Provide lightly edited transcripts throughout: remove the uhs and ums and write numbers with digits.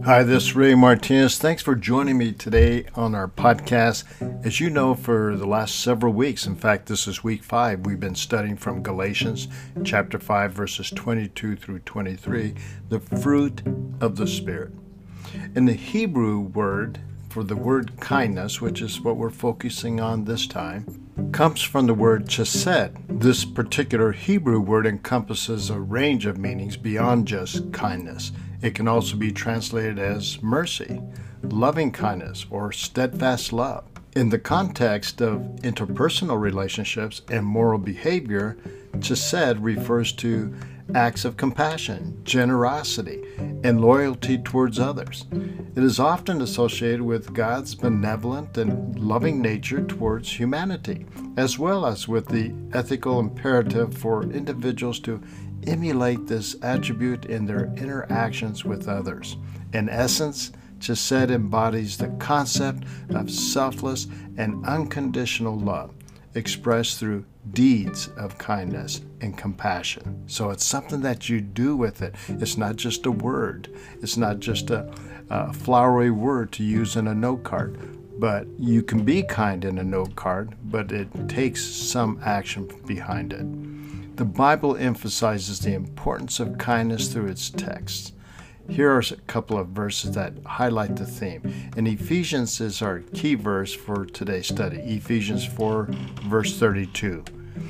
Hi, this is Ray Martinez. Thanks for joining me today on our podcast. As you know, for the last several weeks, in fact, this is week 5, we've been studying from Galatians chapter 5, verses 22 through 23, the fruit of the Spirit. In the Hebrew word for the word kindness, which is what we're focusing on this time, comes from the word chesed. This particular Hebrew word encompasses a range of meanings beyond just kindness. It can also be translated as mercy, loving kindness, or steadfast love. In the context of interpersonal relationships and moral behavior, chesed refers to acts of compassion, generosity, and loyalty towards others. It is often associated with God's benevolent and loving nature towards humanity, as well as with the ethical imperative for individuals to emulate this attribute in their interactions with others. In essence, chesed embodies the concept of selfless and unconditional love, expressed through deeds of kindness and compassion. So it's something that you do with it. It's not just a word. It's not just a flowery word to use in a note card. But you can be kind in a note card, but it takes some action behind it. The Bible emphasizes the importance of kindness through its texts. Here are a couple of verses that highlight the theme. And Ephesians is our key verse for today's study. Ephesians 4, verse 32.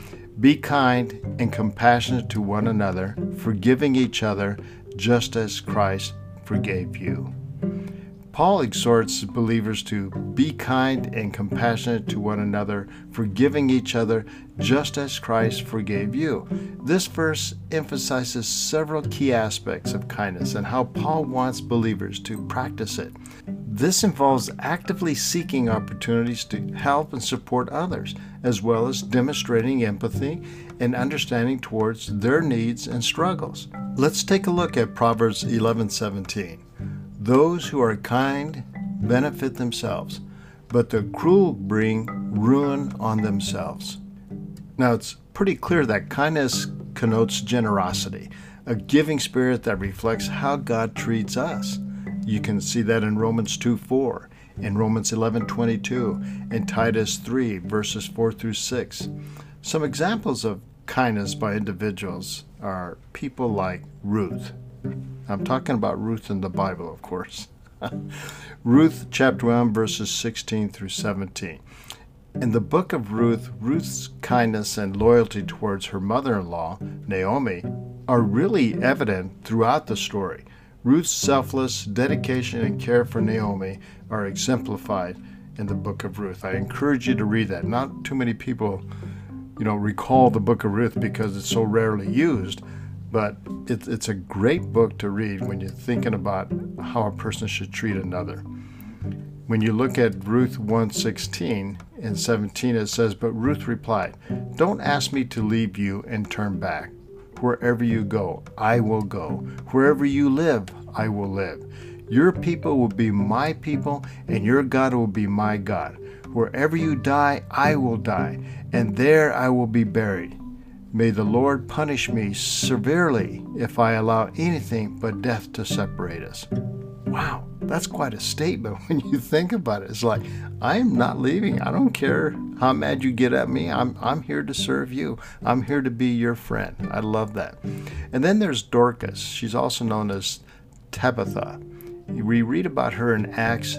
Be kind and compassionate to one another, forgiving each other, just as Christ forgave you. Paul exhorts believers to be kind and compassionate to one another, forgiving each other, just as Christ forgave you. This verse emphasizes several key aspects of kindness and how Paul wants believers to practice it. This involves actively seeking opportunities to help and support others, as well as demonstrating empathy and understanding towards their needs and struggles. Let's take a look at Proverbs 11:17. Those who are kind benefit themselves, but the cruel bring ruin on themselves. Now, it's pretty clear that kindness connotes generosity, a giving spirit that reflects how God treats us. You can see that in Romans 2:4, in Romans 11:22, and Titus 3, verses 4 through 6. Some examples of kindness by individuals are people like Ruth. I'm talking about Ruth in the Bible, of course. Ruth chapter 1, verses 16 through 17. In the book of Ruth, Ruth's kindness and loyalty towards her mother-in-law, Naomi, are really evident throughout the story. Ruth's selfless dedication and care for Naomi are exemplified in the book of Ruth. I encourage you to read that. Not too many people, recall the book of Ruth because it's so rarely used. But it's a great book to read when you're thinking about how a person should treat another. When you look at Ruth 1:16 and 17, it says, But Ruth replied, Don't ask me to leave you and turn back. Wherever you go, I will go. Wherever you live, I will live. Your people will be my people, and your God will be my God. Wherever you die, I will die, and there I will be buried. May the Lord punish me severely if I allow anything but death to separate us. Wow, that's quite a statement when you think about it. It's like, I am not leaving. I don't care how mad you get at me. I'm here to serve you. I'm here to be your friend. I love that. And then there's Dorcas. She's also known as Tabitha. We read about her in Acts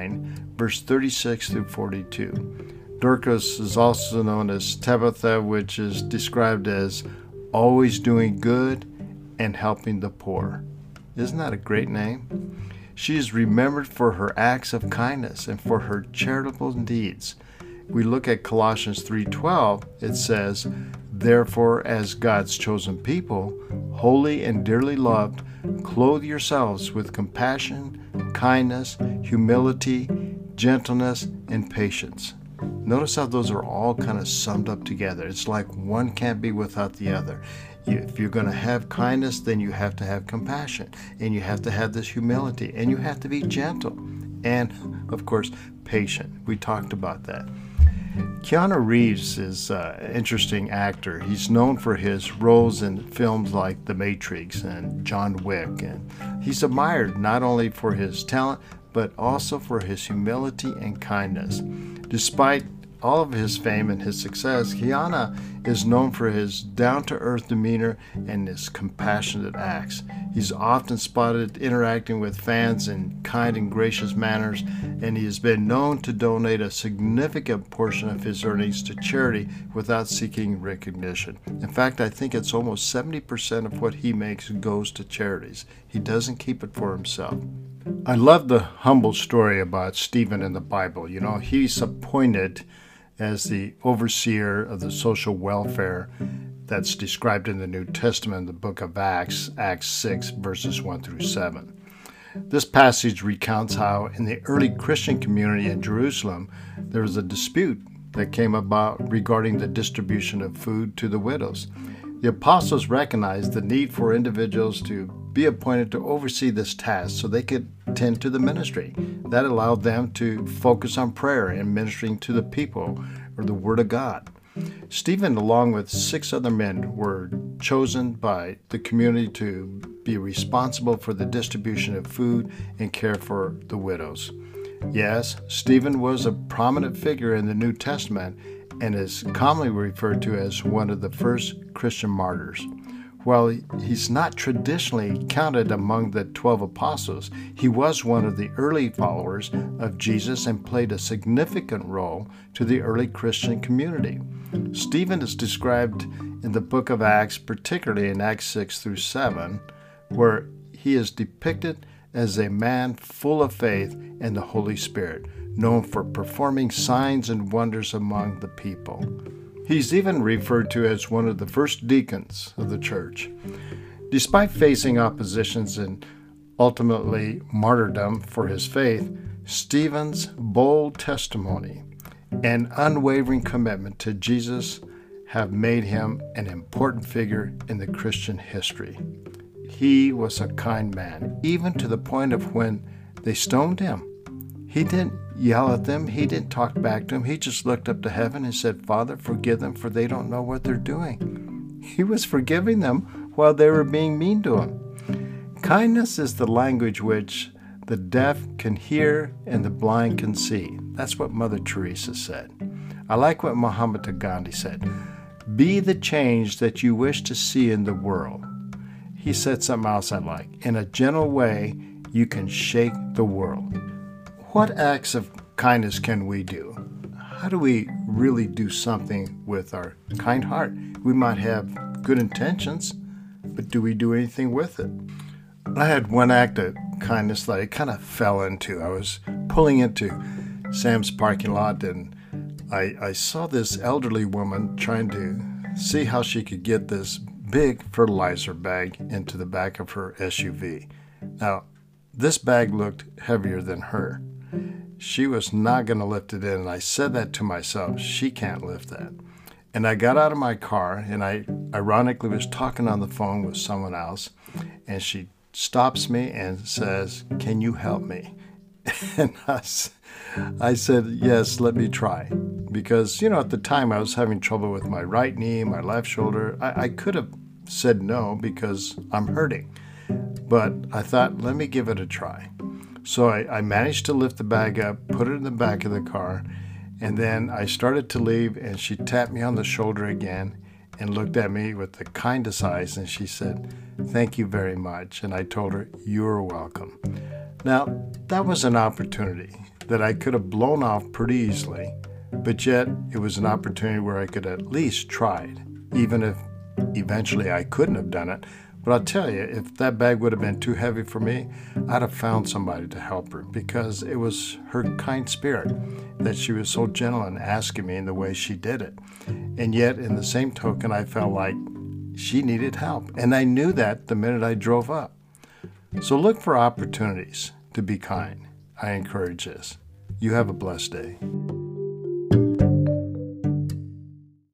9, verse 36 through 42. Dorcas is also known as Tabitha, which is described as always doing good and helping the poor. Isn't that a great name? She is remembered for her acts of kindness and for her charitable deeds. We look at Colossians 3:12, it says, Therefore, as God's chosen people, holy and dearly loved, clothe yourselves with compassion, kindness, humility, gentleness, and patience. Notice how those are all kind of summed up together. It's like one can't be without the other. If you're going to have kindness, then you have to have compassion, and you have to have this humility, and you have to be gentle, and, of course, patient. We talked about that. Keanu Reeves is an interesting actor. He's known for his roles in films like The Matrix and John Wick, and he's admired not only for his talent, but also for his humility and kindness. Despite all of his fame and his success, Keanu is known for his down-to-earth demeanor and his compassionate acts. He's often spotted interacting with fans in kind and gracious manners, and he has been known to donate a significant portion of his earnings to charity without seeking recognition. In fact, I think it's almost 70% of what he makes goes to charities. He doesn't keep it for himself. I love the humble story about Stephen in the Bible. You know, he's appointed as the overseer of the social welfare that's described in the New Testament in the book of Acts, Acts 6, verses 1 through 7. This passage recounts how in the early Christian community in Jerusalem, there was a dispute that came about regarding the distribution of food to the widows. The apostles recognized the need for individuals to be appointed to oversee this task so they could tend to the ministry. That allowed them to focus on prayer and ministering to the people or the Word of God. Stephen, along with 6 other men, were chosen by the community to be responsible for the distribution of food and care for the widows. Yes, Stephen was a prominent figure in the New Testament and is commonly referred to as one of the first Christian martyrs. While he's not traditionally counted among the 12 apostles, he was one of the early followers of Jesus and played a significant role to the early Christian community. Stephen is described in the book of Acts, particularly in Acts 6 through 7, where he is depicted as a man full of faith and the Holy Spirit, known for performing signs and wonders among the people. He's even referred to as one of the first deacons of the church. Despite facing oppositions and ultimately martyrdom for his faith, Stephen's bold testimony and unwavering commitment to Jesus have made him an important figure in the Christian history. He was a kind man, even to the point of when they stoned him. He didn't yell at them. He didn't talk back to them. He just looked up to heaven and said, "Father, forgive them, for they don't know what they're doing." He was forgiving them while they were being mean to him. Kindness is the language which the deaf can hear and the blind can see. That's what Mother Teresa said. I like what Mahatma Gandhi said. Be the change that you wish to see in the world. He said something else I like. In a gentle way, you can shake the world. What acts of kindness can we do? How do we really do something with our kind heart? We might have good intentions, but do we do anything with it? I had one act of kindness that I kind of fell into. I was pulling into Sam's parking lot, and I saw this elderly woman trying to see how she could get this big fertilizer bag into the back of her SUV. Now, this bag looked heavier than her. She was not going to lift it in, and I said that to myself, she can't lift that. And I got out of my car, and I ironically was talking on the phone with someone else, and she stops me and says, "Can you help me?" And I said, "Yes, let me try." Because, at the time I was having trouble with my right knee, my left shoulder. I could have said no because I'm hurting. But I thought, let me give it a try. So I managed to lift the bag up, put it in the back of the car, and then I started to leave, and she tapped me on the shoulder again and looked at me with the kindest eyes, and she said, "Thank you very much." And I told her, "You're welcome." Now, that was an opportunity that I could have blown off pretty easily, but yet it was an opportunity where I could at least try it, even if eventually I couldn't have done it. But I'll tell you, if that bag would have been too heavy for me, I'd have found somebody to help her, because it was her kind spirit that she was so gentle in asking me in the way she did it. And yet, in the same token, I felt like she needed help. And I knew that the minute I drove up. So look for opportunities to be kind. I encourage this. You have a blessed day.